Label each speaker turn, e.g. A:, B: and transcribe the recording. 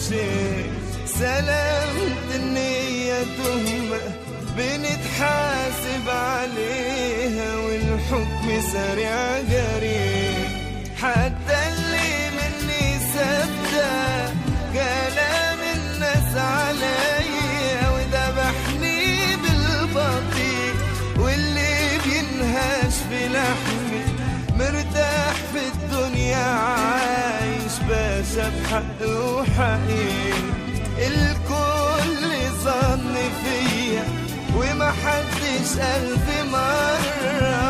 A: شيء. سلامة النية تهمة بنتحاسب عليها، والحكم سريع جريء. حتى اللي مني صدق كلام الناس عليا وذبحني بالبطيء، واللي بينهاش بلحمي مرتاح في الدنيا عايش باشا بحق وحقيقي. الكل ظن فيا وما حدش ألف مرة